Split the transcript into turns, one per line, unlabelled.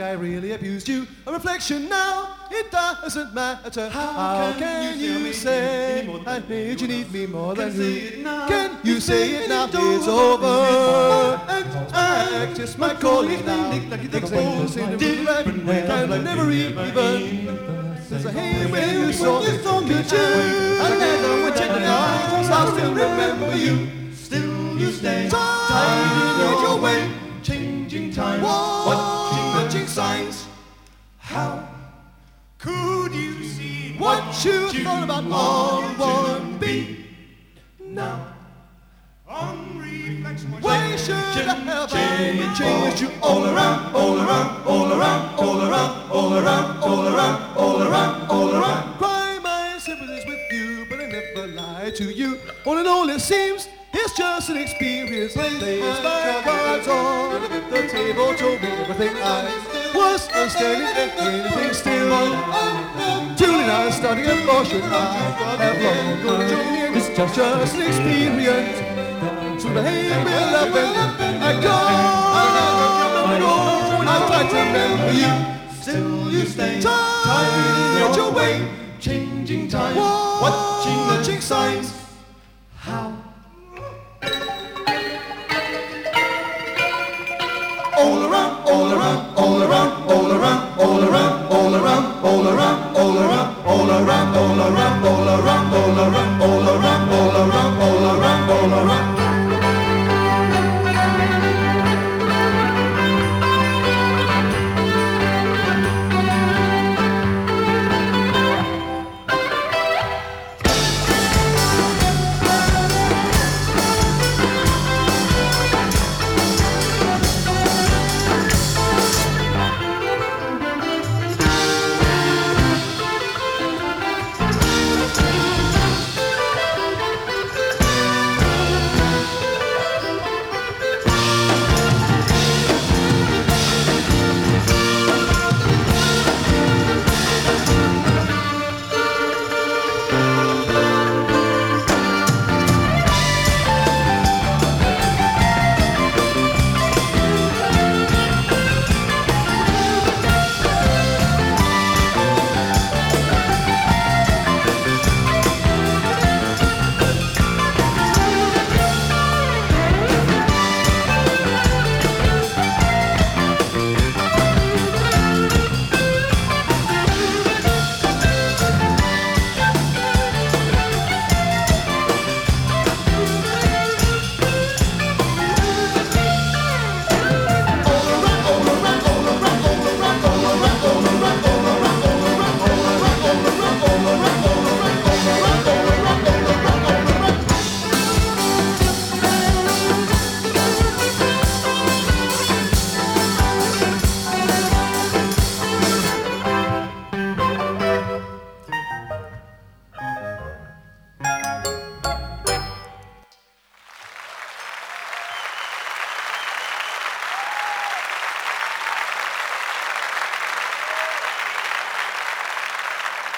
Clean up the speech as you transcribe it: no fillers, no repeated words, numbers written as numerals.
I really abused you. A reflection now, it doesn't matter. How can you say I made you need me more than you? Can you say it now? It's over. I just might call it now. Things in a different way. And I never even. There's a hey when you saw me, could you? I never would take the eyes. I'll still remember you.
Still you stay
tied in your way,
changing times,
watching
signs. How could you see
what you thought about all one be?
Now, on reflection,
why should I have
changed you all around, all around, all around, all around, all around, all around, all around, all around.
Cry my sympathies with you, but I never lied to you. All in all, it seems it's just an experience. Lays my cards on the table, told me everything I was understanding and anything still. Julie and I starting a portion. I have long gone journey. It's just an experience. So behave me loving. I go, I try to remember you.
Still you stay
tied your way,
changing times,
watching signs.
How all around, all around, all around, all around, all around, all around, all around.